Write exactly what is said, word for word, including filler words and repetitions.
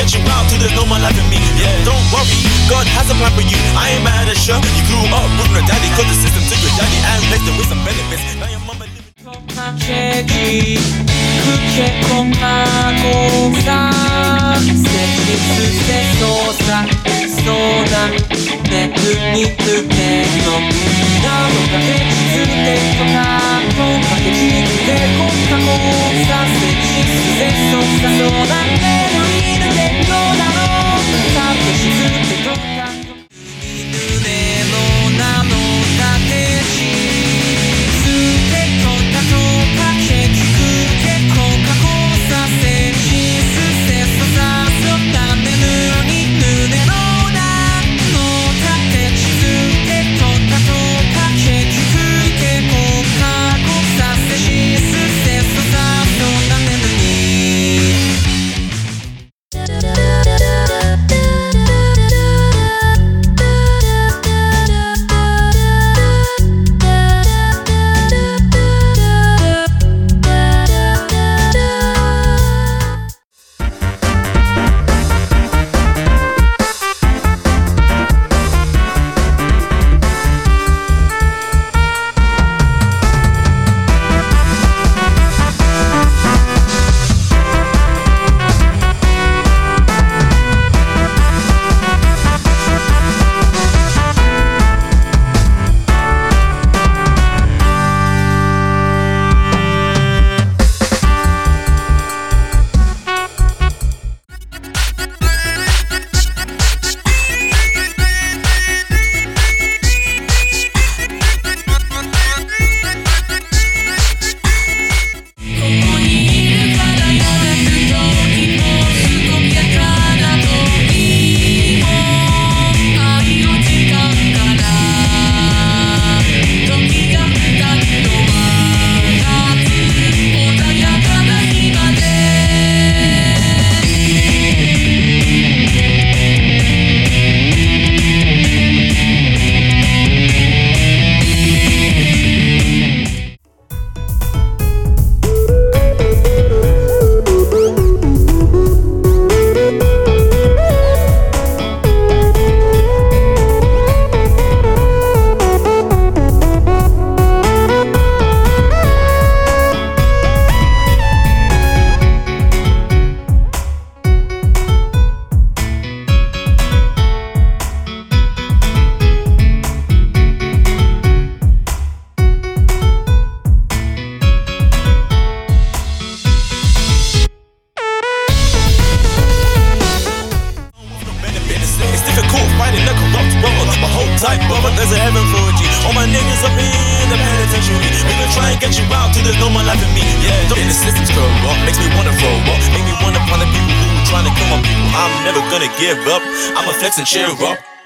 get you out till there's no more life in me. Yeah, don't worry, God has a plan for you. I ain't mad at you. You grew up with no daddy, cause the system took your daddy and placed it with some benefits. Now your mama living. Package, kuke komakosa, sekitsuke sosa, sona, neku ni tuke no, nano kake chitsuke koka, kokake chitsuke kokakosa, sekitsuke sosa, sona, neku ni tuke no nano, kake chitsuke koka, nune no nano kake chitsuke koka koka, kekikuke koka kosa, sekitsuke sosa, sona, neku ni nune no nano kake chitsuke koka koka, kekikuke koka kosa, sekitsuke sosa, sona, neku ni. Type brother, there's a heaven for a G. All my niggas up in the penitentiary. We gon' try and get you out till there's no more life in me. Yeah, don't the system's corrupt, makes me wanna roll up, make me wanna find the people who trying to kill my people. I'm never gonna give up, I'ma flex and cheer up.